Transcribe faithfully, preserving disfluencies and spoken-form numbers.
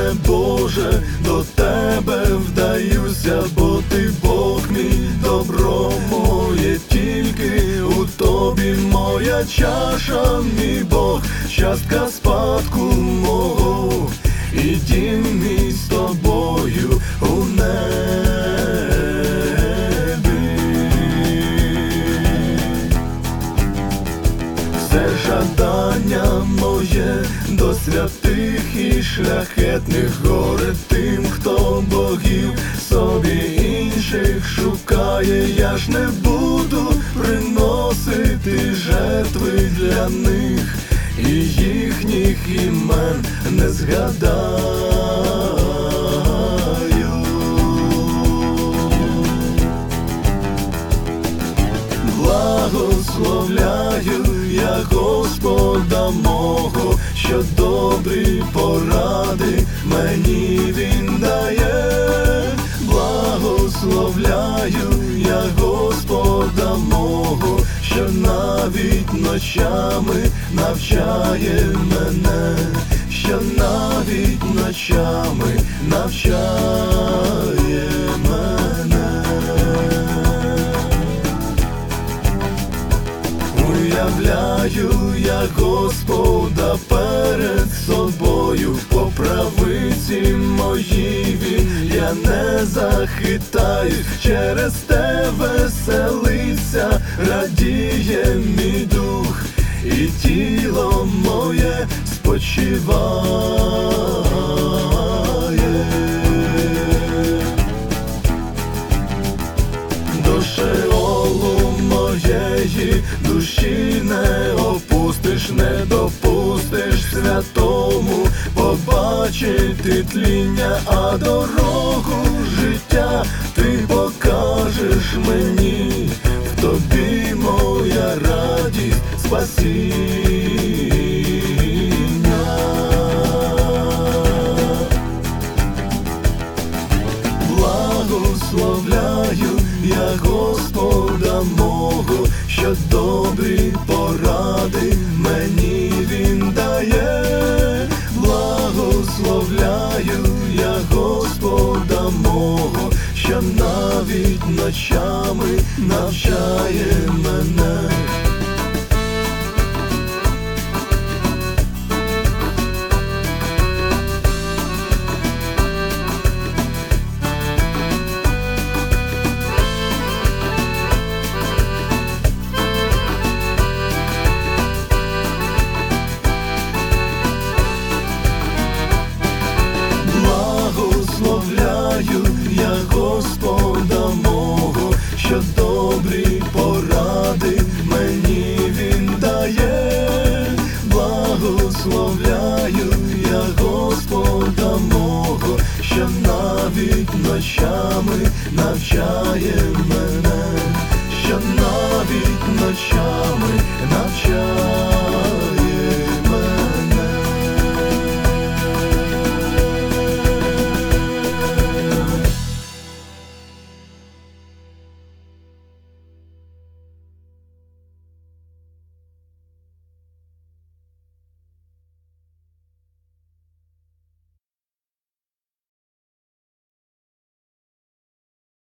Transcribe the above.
мене, Боже, до Тебе вдаюся, бо Ти Бог мій, добро моє тільки у Тобі, моя чаша, мій Бог, частка спадку мого, і дім мій з Тобою у небі. Все жадання моє до святих і шляхетних горе тим, хто богів собі інших шукає. Я ж не буду приносити жертви для них, і їхніх імен не згадаю. Благословляю я Господа мого, що добрі поради мені Він дає. Благословляю я Господа мого, що навіть ночами навчає мене, що навіть ночами навчає мене. Уявляю я Господа перед собою, по правиці моїй Він, я не захитаюсь, через те веселиться, радіє мій дух, і тіло моє спочиває. До Шеолу моєї душі не опустиш, не допустиш святому побачити тління, а дорогу життя ти покажеш мені, в Тобі моя радість, спасіння. Благословляю я Господа мого, що добрі поради мені Він дає. Благословляю я Господа мого, що навіть ночами навчає мене. Благословляю я Господа мого, що добрі поради мені Він дає. Благословляю я Господа мого, що навіть ночами навчає мене, що навіть ночами навчає.